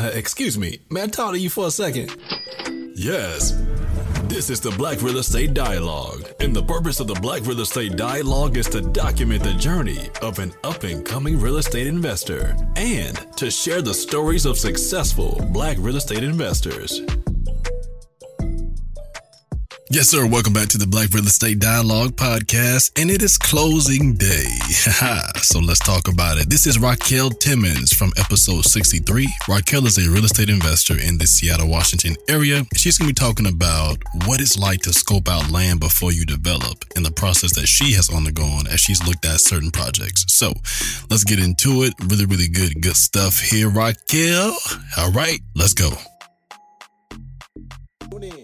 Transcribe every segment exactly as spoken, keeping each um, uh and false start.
Uh, excuse me, may I talk to you for a second? Yes. This is the Black Real Estate Dialogue, and the purpose of the Black Real Estate Dialogue is to document the journey of an up-and-coming real estate investor and to share the stories of successful Black real estate investors. Yes, sir. Welcome back to the Black Real Estate Dialogue podcast, and it is closing day. So let's talk about it. This is Raquel Timmons from episode sixty-three. Raquel is a real estate investor in the Seattle, Washington area. She's going to be talking about what it's like to scope out land before you develop and the process that she has undergone as she's looked at certain projects. So let's get into it. Really, really good, good stuff here, Raquel. All right, let's go. Tune in.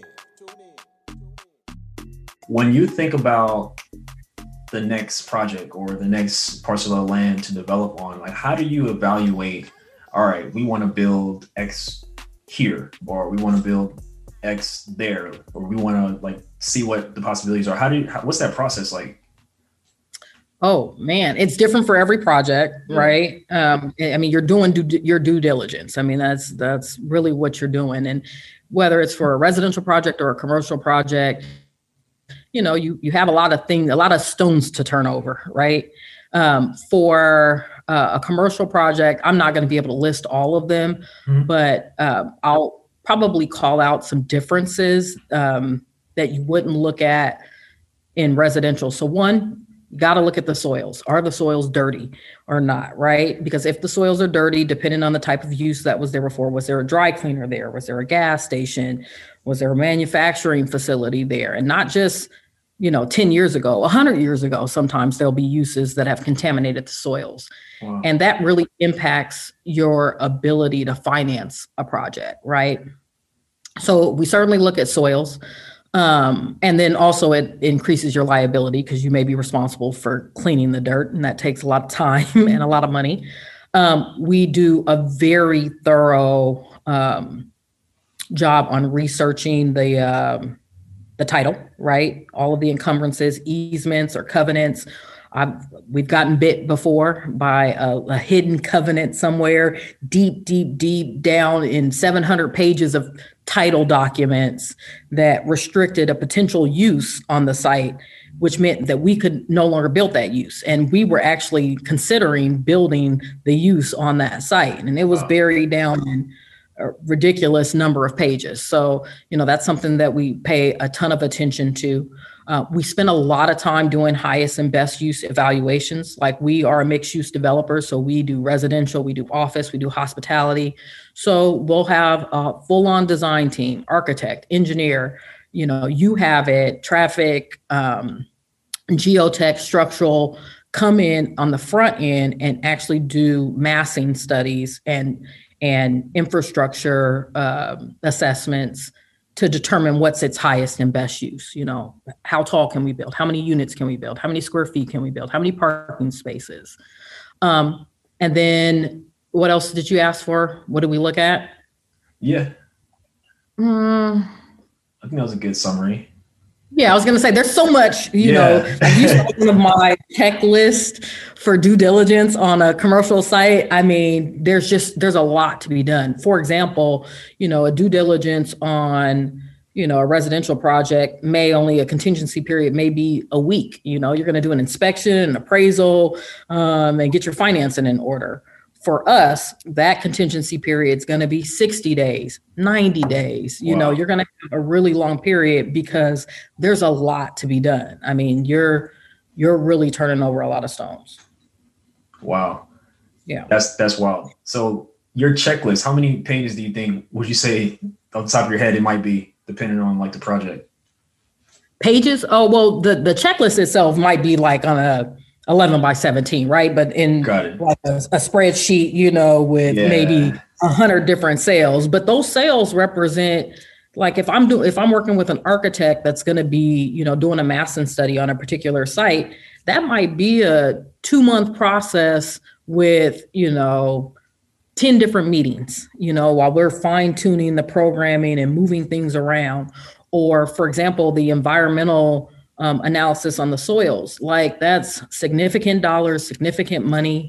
When you think about the next project or the next parcel of land to develop on, like how do you evaluate, all right, we want to build X here, or we want to build X there, or we want to like see what the possibilities are? How do you, how, what's that process like? Oh man, it's different for every project, yeah. right? Um, I mean, you're doing due, your due diligence. I mean, that's, that's really what you're doing. And whether it's for a residential project or a commercial project, you know, you, you have a lot of things, a lot of stones to turn over, right? Um, for uh, a commercial project, I'm not going to be able to list all of them, mm-hmm. but uh, I'll probably call out some differences um, that you wouldn't look at in residential. So one, you got to look at the soils. Are the soils dirty or not, right? Because if the soils are dirty, depending on the type of use that was there before, was there a dry cleaner there? Was there a gas station? Was there a manufacturing facility there? And not just, you know, ten years ago, one hundred years ago, sometimes there'll be uses that have contaminated the soils. Wow. And that really impacts your ability to finance a project, right? So we certainly look at soils. Um, and then also it increases your liability because you may be responsible for cleaning the dirt, and that takes a lot of time and a lot of money. Um, we do a very thorough um, job on researching the um, the title, right? All of the encumbrances, easements or covenants. I've, we've gotten bit before by a, a hidden covenant somewhere deep, deep, deep down in seven hundred pages of title documents that restricted a potential use on the site, which meant that we could no longer build that use. And we were actually considering building the use on that site. And it was buried down in a ridiculous number of pages. So, you know, that's something that we pay a ton of attention to. Uh, we spend a lot of time doing highest and best use evaluations. Like we are a mixed use developer. So we do residential, we do office, we do hospitality. So we'll have a full on design team, architect, engineer, you know, you have it, traffic, um, geotech, structural, come in on the front end and actually do massing studies and and infrastructure um, assessments to determine what's its highest and best use. You know, how tall can we build? How many units can we build? How many square feet can we build? How many parking spaces? Um, and then what else did you ask for? What did we look at? Yeah. Mm. I think that was a good summary. Yeah, I was going to say there's so much, you yeah. know, I used one of my checklist for due diligence on a commercial site. I mean, there's just, there's a lot to be done. For example, you know, a due diligence on, you know, a residential project may only a contingency period, may be a week. You know, you're going to do an inspection, an appraisal, um, and get your financing in order. For us, that contingency period is going to be sixty days, ninety days. You wow. know, you're going to have a really long period because there's a lot to be done. I mean, you're you're really turning over a lot of stones. Wow. Yeah. That's that's wild. So your checklist, how many pages do you think, would you say off the top of your head it might be, depending on like the project? Pages? Oh, well, the, the checklist itself might be like on a eleven by seventeen, right? But in like a, a spreadsheet, you know, with yeah. maybe a hundred different sales, but those sales represent, like if I'm doing, if I'm working with an architect that's going to be, you know, doing a massing study on a particular site, that might be a two month process with, you know, ten different meetings, you know, while we're fine tuning the programming and moving things around. Or for example, the environmental um, analysis on the soils, like that's significant dollars, significant money.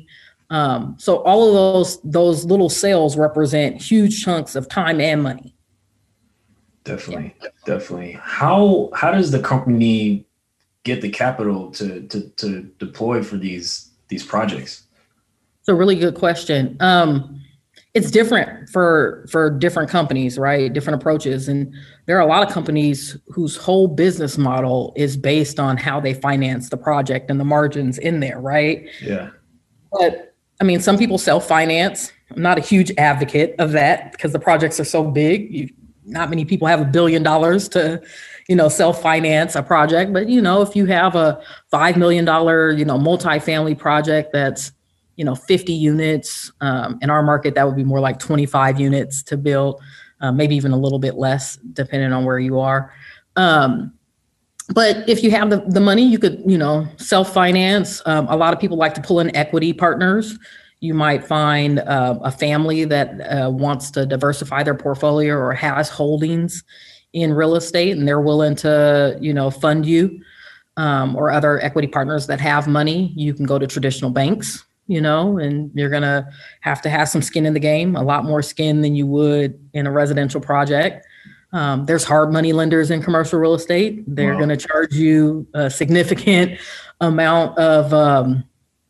Um, so all of those those little sales represent huge chunks of time and money. Definitely, yeah. definitely. How how does the company get the capital to to to deploy for these these projects? It's a really good question. Um, it's different for for different companies, right? Different approaches, and there are a lot of companies whose whole business model is based on how they finance the project and the margins in there, right? Yeah. But I mean, some people self-finance. I'm not a huge advocate of that because the projects are so big. You, not many people have a billion dollars to, you know, self-finance a project. But, you know, if you have a five million dollars, you know, multifamily project that's, you know, fifty units, um, in our market, that would be more like twenty-five units to build, uh, maybe even a little bit less, depending on where you are. Um, But if you have the, the money, you could, you know, self-finance. Um, a lot of people like to pull in equity partners. You might find uh, a family that uh, wants to diversify their portfolio or has holdings in real estate, and they're willing to, you know, fund you, um, or other equity partners that have money. You can go to traditional banks, you know, and you're going to have to have some skin in the game, a lot more skin than you would in a residential project. Um, there's hard money lenders in commercial real estate. They're wow. going to charge you a significant amount of um,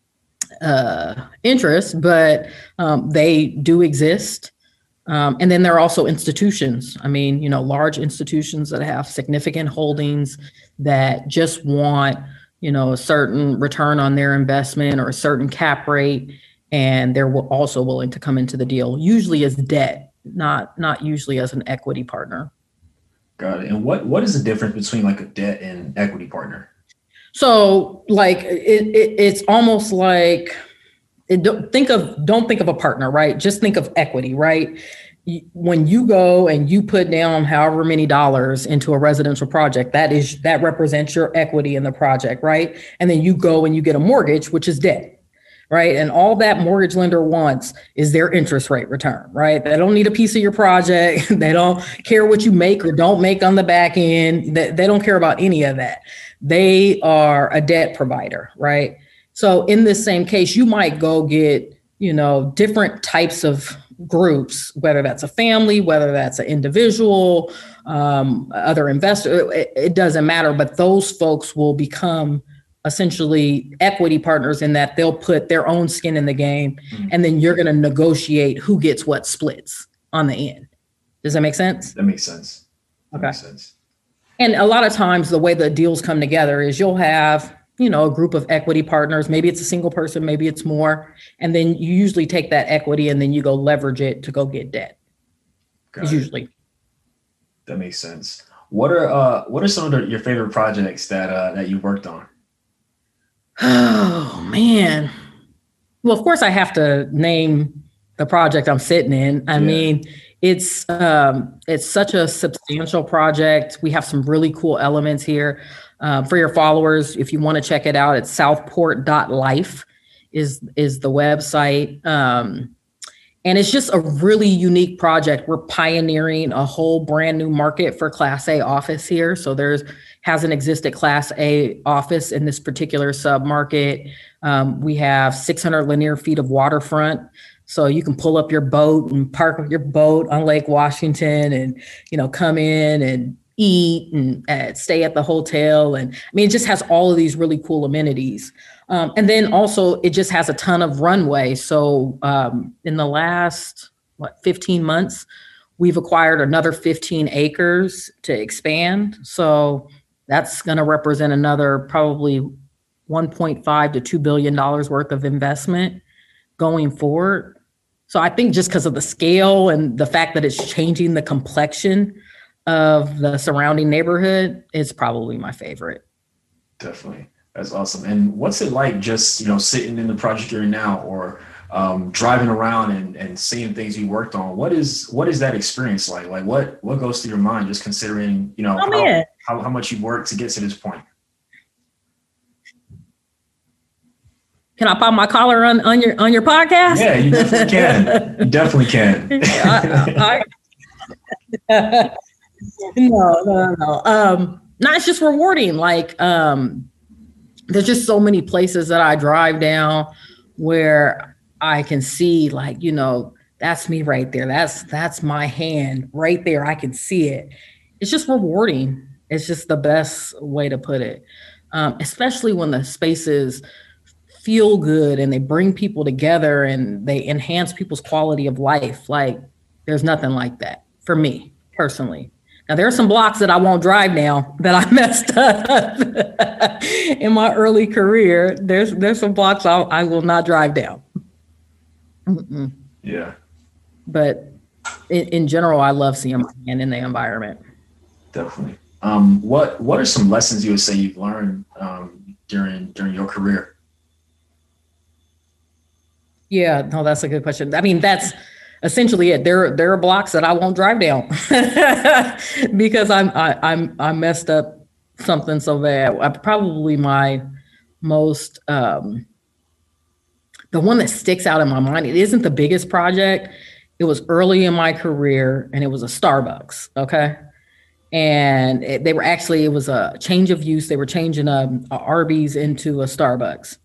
uh, interest, but um, they do exist. Um, and then there are also institutions. I mean, you know, large institutions that have significant holdings that just want, you know, a certain return on their investment or a certain cap rate, and they're also willing to come into the deal, usually as debt. Not not usually as an equity partner. Got it. And what what is the difference between like a debt and equity partner? So like it, it it's almost like it, don't think of don't think of a partner, right? Just think of equity, right? When you go and you put down however many dollars into a residential project, that is that represents your equity in the project, right? And then you go and you get a mortgage, which is debt. Right. And all that mortgage lender wants is their interest rate return. Right. They don't need a piece of your project. They don't care what you make or don't make on the back end. They, they don't care about any of that. They are a debt provider. Right. So in this same case, you might go get, you know, different types of groups, whether that's a family, whether that's an individual, um, other investor. It, it doesn't matter. But those folks will become essentially equity partners in that they'll put their own skin in the game, mm-hmm. and then you're going to negotiate who gets what splits on the end. Does that make sense? That makes sense. That okay. makes sense. And a lot of times the way the deals come together is you'll have, you know, a group of equity partners. Maybe it's a single person, maybe it's more. And then you usually take that equity and then you go leverage it to go get debt. It's usually. That makes sense. What are uh what are some of the, your favorite projects that uh that you worked on? Oh, man. Well, of course, I have to name the project I'm sitting in. I yeah. mean, it's um, it's such a substantial project. We have some really cool elements here. Uh, for your followers, if you want to check it out, it's southport dot life is, is the website. Um, and it's just a really unique project. We're pioneering a whole brand new market for Class A office here. So there's hasn't existed Class A office in this particular submarket. Um, we have six hundred linear feet of waterfront. So you can pull up your boat and park your boat on Lake Washington and, you know, come in and eat and uh, stay at the hotel. And I mean, it just has all of these really cool amenities. Um, and then also it just has a ton of runway. So um, in the last, what, fifteen months, we've acquired another fifteen acres to expand. So that's going to represent another probably one point five to two billion dollars worth of investment going forward. So I think just because of the scale and the fact that it's changing the complexion of the surrounding neighborhood, it's probably my favorite. Definitely. That's awesome. And what's it like just, you know, sitting in the project you're in now, or um, driving around and, and seeing things you worked on? What is what is that experience like? Like what what goes through your mind just considering, you know, oh, how, how, how much you worked to get to this point? Can I pop my collar on, on your on your podcast? Yeah, you definitely can. You definitely can. I, I, no, no, no. Um, no, it's just rewarding. Like, um, there's just so many places that I drive down where I can see like, you know, that's me right there. That's, that's my hand right there. I can see it. It's just rewarding. It's just the best way to put it. Um, especially when the spaces feel good and they bring people together and they enhance people's quality of life. Like there's nothing like that for me personally. Now there are some blocks that I won't drive now that I messed up in my early career. There's there's some blocks I'll, I will not drive down. Mm-mm. Yeah. But in, in general, I love seeing my hand in the environment. Definitely. Um, what what are some lessons you would say you've learned um, during during your career? Yeah, no, that's a good question. I mean, that's essentially it. There, there are blocks that I won't drive down because I'm I, I'm I messed up something so bad. I, probably my most um, the one that sticks out in my mind. It isn't the biggest project. It was early in my career, and it was a Starbucks. Okay. And it, they were actually, it was a change of use. They were changing a, a Arby's into a Starbucks.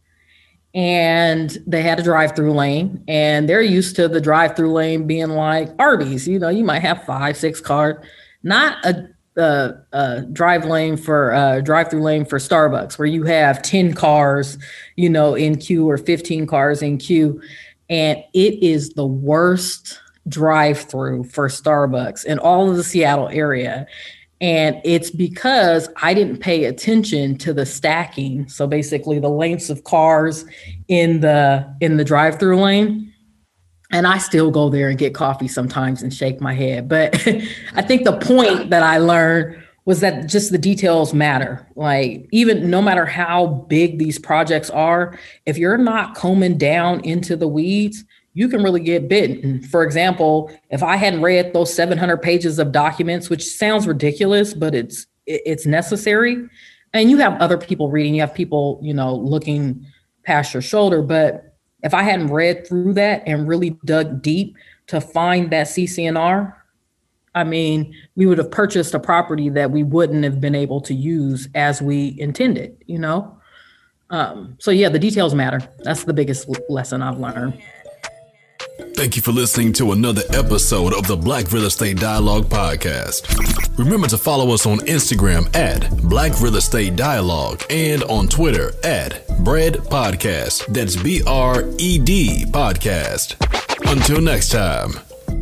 And they had a drive-through lane. And they're used to the drive-through lane being like Arby's. You know, you might have five, six cars, not a, a, a drive lane for a drive-through lane for Starbucks, where you have ten cars, you know, in queue or fifteen cars in queue. And it is the worst drive-through for Starbucks in all of the Seattle area. And it's because I didn't pay attention to the stacking. So basically the lengths of cars in the in the drive-through lane. And I still go there and get coffee sometimes and shake my head. But I think the point that I learned was that just the details matter. Like even no matter how big these projects are, if you're not combing down into the weeds, you can really get bitten. For example, if I hadn't read those seven hundred pages of documents, which sounds ridiculous, but it's it's necessary. And you have other people reading, you have people, you know, looking past your shoulder. But if I hadn't read through that and really dug deep to find that C C N R, I mean, we would have purchased a property that we wouldn't have been able to use as we intended, you know? Um, so yeah, the details matter. That's the biggest lesson I've learned. Thank you for listening to another episode of the Black Real Estate Dialogue podcast. Remember to follow us on Instagram at Black Real Estate Dialogue and on Twitter at Bread Podcast. That's B R E D Podcast. Until next time.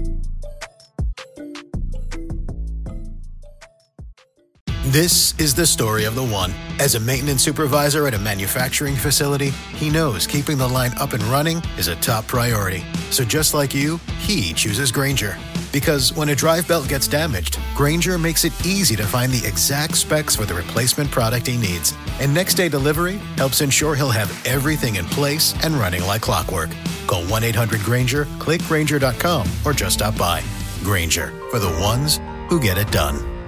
This is the story of the one. As a maintenance supervisor at a manufacturing facility, he knows keeping the line up and running is a top priority. So just like you, he chooses Grainger. Because when a drive belt gets damaged, Grainger makes it easy to find the exact specs for the replacement product he needs. And next day delivery helps ensure he'll have everything in place and running like clockwork. Call one eight hundred Grainger, click Grainger dot com, or just stop by. Grainger, for the ones who get it done.